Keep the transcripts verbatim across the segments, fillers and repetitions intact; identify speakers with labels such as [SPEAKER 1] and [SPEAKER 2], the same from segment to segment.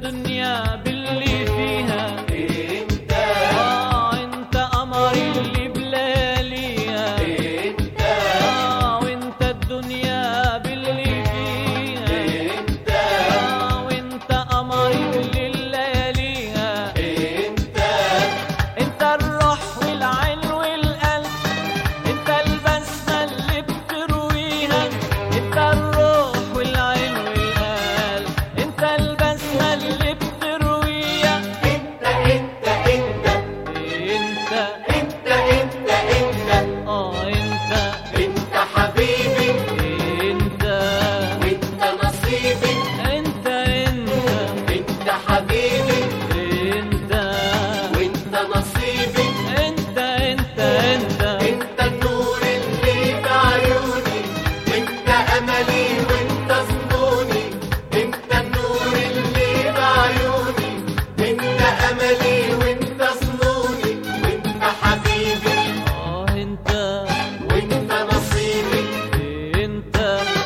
[SPEAKER 1] الدنيا باللي فيها،
[SPEAKER 2] انت
[SPEAKER 1] آه انت قمر اللي بلياليها،
[SPEAKER 2] انت
[SPEAKER 1] آه وانت الدنيا باللي فيها،
[SPEAKER 2] انت
[SPEAKER 1] آه وانت قمر اللي لياليها،
[SPEAKER 2] انت
[SPEAKER 1] انت الروح والعين والقلب، انت البسمة اللي بترويها، انت الروح والعين والقلب، انت البسمة اللي بترويها،
[SPEAKER 2] انت انت انت
[SPEAKER 1] انت
[SPEAKER 2] انت انت انت
[SPEAKER 1] اه انت
[SPEAKER 2] انت حبيبي
[SPEAKER 1] انت
[SPEAKER 2] وانت نصيبي،
[SPEAKER 1] انت انت
[SPEAKER 2] انت حبيبي
[SPEAKER 1] انت
[SPEAKER 2] وانت نصيبي،
[SPEAKER 1] انت انت انت
[SPEAKER 2] انت النور اللي بعيوني، انت املي وانت ظنوني، انت النور اللي بعيوني، انت املي وانت ظنوني، وانت حبيبي
[SPEAKER 1] اه انت
[SPEAKER 2] وانت نصيبي.
[SPEAKER 1] انت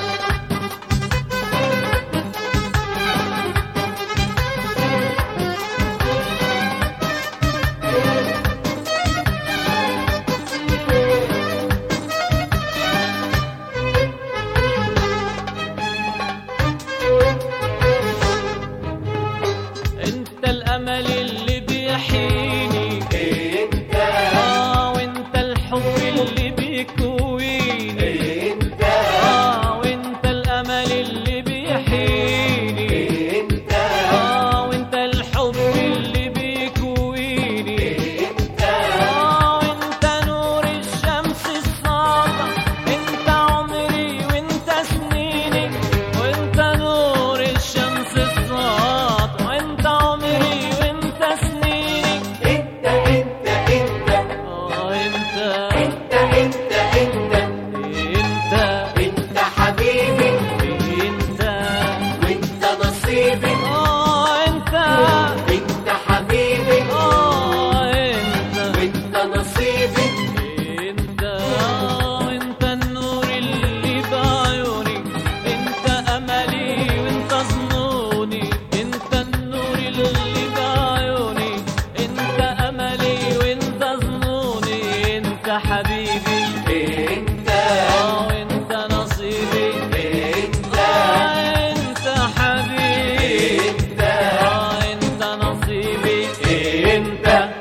[SPEAKER 1] انت الامل اللي بيحييني،
[SPEAKER 2] انت
[SPEAKER 1] اه وانت الحب اللي بيكويني،
[SPEAKER 2] انت
[SPEAKER 1] اه وانت الامل اللي بيحييني،
[SPEAKER 2] انت
[SPEAKER 1] اه وانت الحب اللي بيكويني،
[SPEAKER 2] انت
[SPEAKER 1] اه وانت نور الشمس الساطع، انت عمري وانت سنيني، وانت نور الشمس الساطع، وانت عمري وانت سنيني،
[SPEAKER 2] انت انت انت
[SPEAKER 1] اه انت
[SPEAKER 2] انت انت انت
[SPEAKER 1] انت
[SPEAKER 2] انت حبيبي
[SPEAKER 1] انت
[SPEAKER 2] وانت نصيبي،
[SPEAKER 1] اه انت
[SPEAKER 2] انت حبيبي
[SPEAKER 1] اه انت
[SPEAKER 2] وانت نصيبي،
[SPEAKER 1] انت اه انت النور اللي بعيوني، انت املي وانت ظنوني، انت النور اللي بعيوني، انت املي وانت ظنوني، انت حبيبي
[SPEAKER 2] انت
[SPEAKER 1] اه وانت نصيبي،
[SPEAKER 2] انت
[SPEAKER 1] اه انت حبيبي
[SPEAKER 2] انت
[SPEAKER 1] اه انت نصيبي، انت